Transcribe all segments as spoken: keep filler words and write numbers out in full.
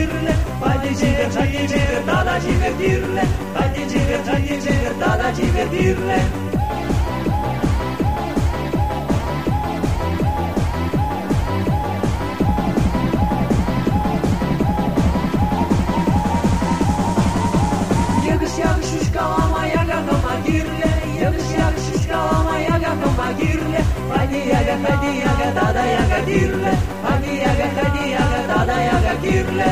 girle. Hadi civer hadi civer dala civer girle. Hadi civer hadi civer dala civer girle. Yağış yağış uşkalama yaga kama girle. Yağış yağış uşkalama yaga kama girle. Hadi yaga hadi yaga dada yaga girle. Hadi yaga hadi yaga dada yaga girle.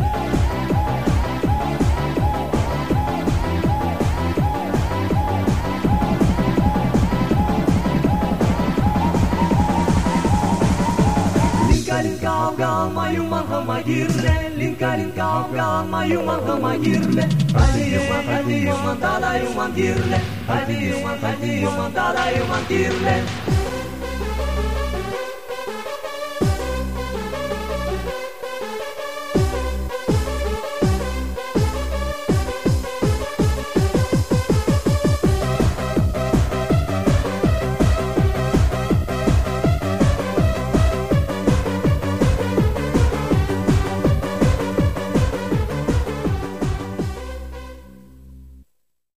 Linka linka avga alma yuman hama girle. Linka linka avga alma yuman hama girle. Hadi yuman hadi yuman dada yuman girle. Hadi yuman hadi yuman dada yuman girle.